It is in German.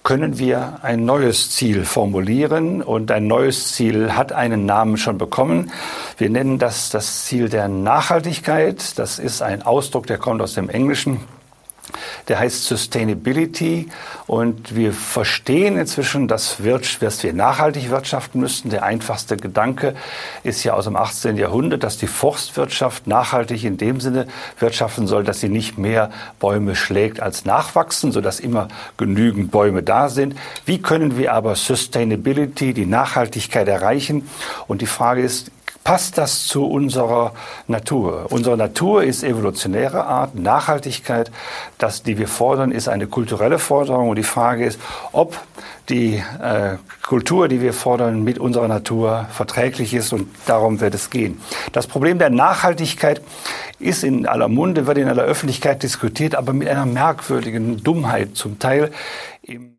können wir ein neues Ziel formulieren. Und ein neues Ziel hat einen Namen schon bekommen. Wir nennen das das Ziel der Nachhaltigkeit. Das ist ein Ausdruck, der kommt aus dem Englischen. Der heißt Sustainability, und wir verstehen inzwischen, dass wir nachhaltig wirtschaften müssten. Der einfachste Gedanke ist ja aus dem 18. Jahrhundert, dass die Forstwirtschaft nachhaltig in dem Sinne wirtschaften soll, dass sie nicht mehr Bäume schlägt als nachwachsen, sodass immer genügend Bäume da sind. Wie können wir aber Sustainability, die Nachhaltigkeit erreichen? Und die Frage ist, passt das zu unserer Natur? Unsere Natur ist evolutionäre Art. Nachhaltigkeit, die wir fordern, ist eine kulturelle Forderung. Und die Frage ist, ob die Kultur, die wir fordern, mit unserer Natur verträglich ist. Und darum wird es gehen. Das Problem der Nachhaltigkeit ist in aller Munde, wird in aller Öffentlichkeit diskutiert, aber mit einer merkwürdigen Dummheit zum Teil.